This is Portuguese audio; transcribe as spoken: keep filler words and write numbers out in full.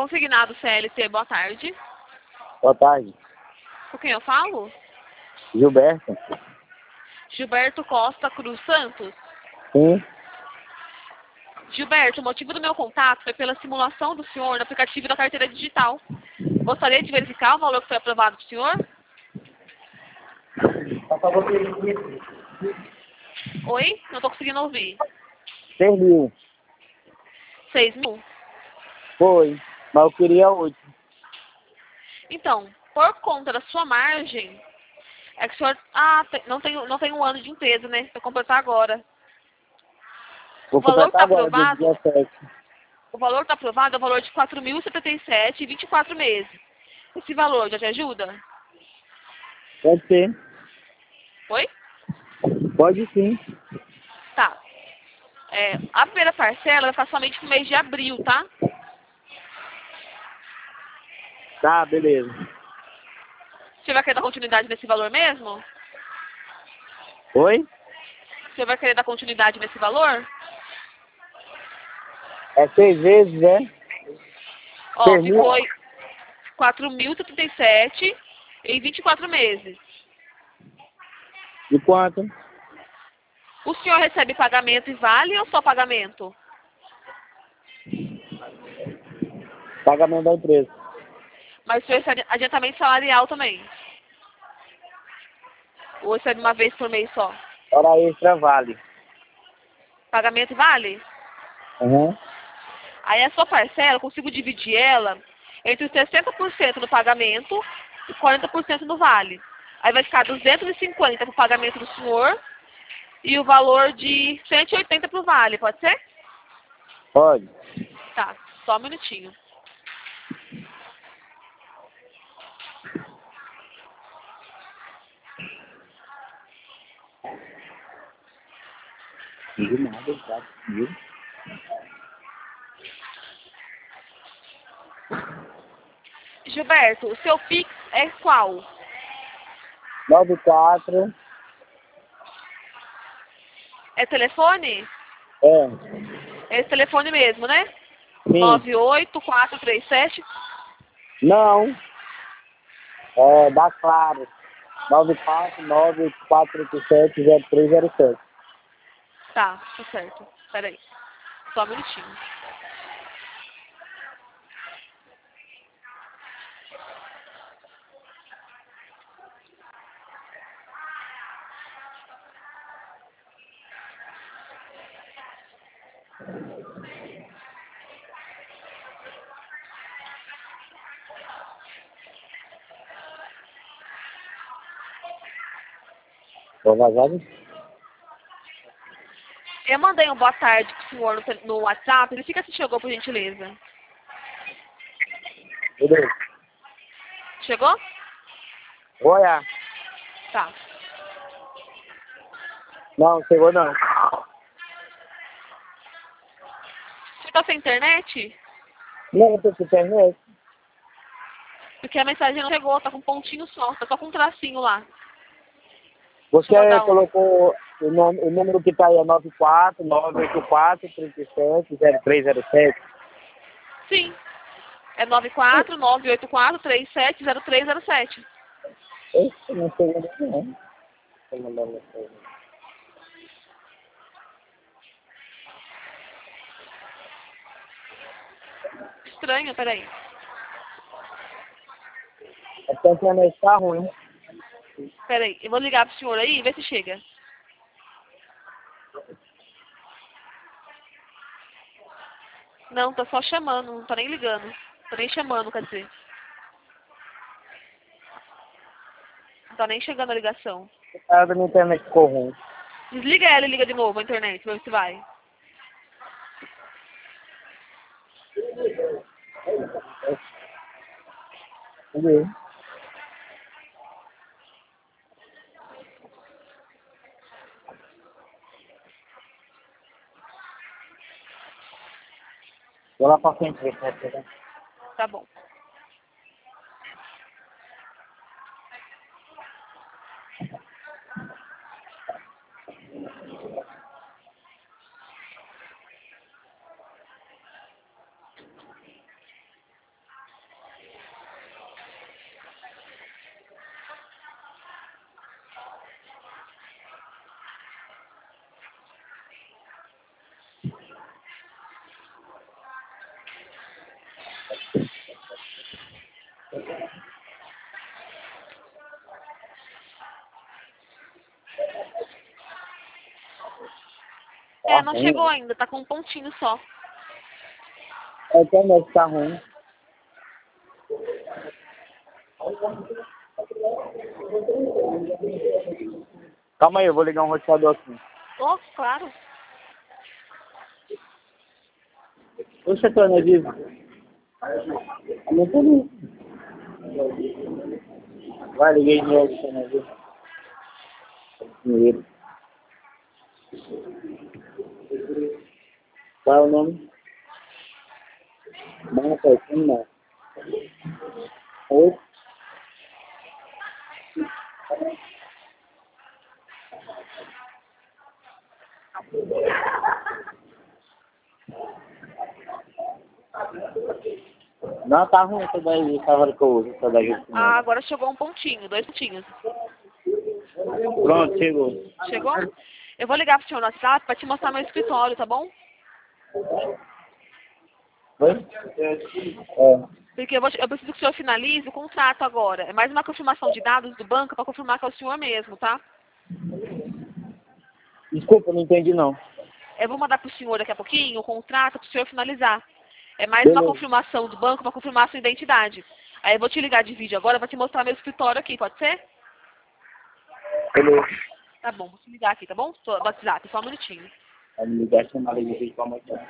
Consignado C L T, boa tarde. Boa tarde. Com quem eu falo? Gilberto. Gilberto Costa Cruz Santos. Sim. Gilberto, o motivo do meu contato foi pela simulação do senhor no aplicativo da carteira digital. Gostaria de verificar o valor que foi aprovado para o senhor? Oi? Não estou conseguindo ouvir. Seis mil. Seis mil? Foi. Mas eu queria oito. Então, por conta da sua margem, é que o senhor... Ah, tem- não tem, não tem um ano de empresa, né? Para completar agora. O Vou valor que completar está agora, dia aprovado... dezessete. O valor que está aprovado é o valor de quatro mil e setenta e sete e vinte e quatro meses. Esse valor já te ajuda? Pode ser. Oi? Pode sim. Tá. É, a primeira parcela vai ficar somente no mês de abril, tá? Tá, beleza. Você vai querer dar continuidade nesse valor mesmo? Oi? Você vai querer dar continuidade nesse valor? É seis vezes, né? Ó, Seis mil. ficou quatro mil e setenta e sete em vinte e quatro meses. De quanto? O senhor recebe pagamento e vale ou só pagamento? Pagamento da empresa. Mas o senhor recebe adiantamento salarial também? Ou recebe uma vez por mês só? Hora extra vale. Pagamento e vale? Uhum. Aí a sua parcela, eu consigo dividir ela entre os sessenta por cento no pagamento e quarenta por cento no vale. Aí vai ficar duzentos e cinquenta para o pagamento do senhor e o valor de cento e oitenta para o vale, pode ser? Pode. Tá, só um minutinho. De nada, tá? Viu? Gilberto, o seu Pix é qual? Nove quatro. É telefone? É. É esse telefone mesmo, né? Sim. nove oito quatro três sete. Não. É, dá claro. Nove quatro nove oito quatro oito sete zero três zero sete. Tá, tá certo. Pera aí. Só um minutinho. Tô vazado? Eu mandei um boa tarde pro senhor no, te- no WhatsApp. Verifica se chegou, por gentileza. Beleza. Chegou? Vou olhar. Tá. Não, chegou não. Você tá sem internet? Não, tô com internet. Porque a mensagem não chegou, tá com um pontinho só, tá só com um tracinho lá. Você Deixa eu mandar um. colocou o, nome, o número que tá aí é nove quatro nove oito quatro três sete zero três zero sete. Sim. É nove quatro nove oito quatro três sete zero três zero sete. Esse não chegou não. Tô mandando mensagem. Estranho, peraí. É que a internet tá ruim. Peraí, eu vou ligar pro senhor aí e ver se chega. Não, tá só chamando, não tá nem ligando. Tá nem chamando, quer dizer. Não tá nem chegando a ligação. A da minha internet ficou ruim. Desliga ela e liga de novo a internet, pra ver se vai. Entendeu? Vou lá pra frente ver se vai chegar. Tá bom. É, não ruim. chegou ainda, tá com um pontinho só. A internet tá ruim. Calma aí, eu vou ligar um roteador aqui. Oh, claro. Oxe, Antônio, eu digo. Não tô nem. Vai, liguei de novo, Antônio. Dinheiro. Qual é o nome? Não, foi assim, não. Oi? Não, tá ruim essa daí, essa hora que eu uso, essa daí. Ah, agora chegou um pontinho, dois pontinhos. Pronto, chegou. Chegou? Eu vou ligar pro senhor no WhatsApp pra te mostrar meu escritório, tá bom? Oi? É. Porque eu, vou, eu preciso que o senhor finalize o contrato agora. É mais uma confirmação de dados do banco pra confirmar que é o senhor mesmo, tá? Desculpa, não entendi não. Eu vou mandar pro senhor daqui a pouquinho o contrato pro senhor finalizar. É mais uma Beleza. confirmação do banco pra confirmar a sua identidade. Aí eu vou te ligar de vídeo agora pra te mostrar meu escritório aqui, pode ser? Beleza. Tá bom, vou te ligar aqui, tá bom? Tô- WhatsApp, só um minutinho. Vai me ligar, chamar ele de vídeo pra mostrar.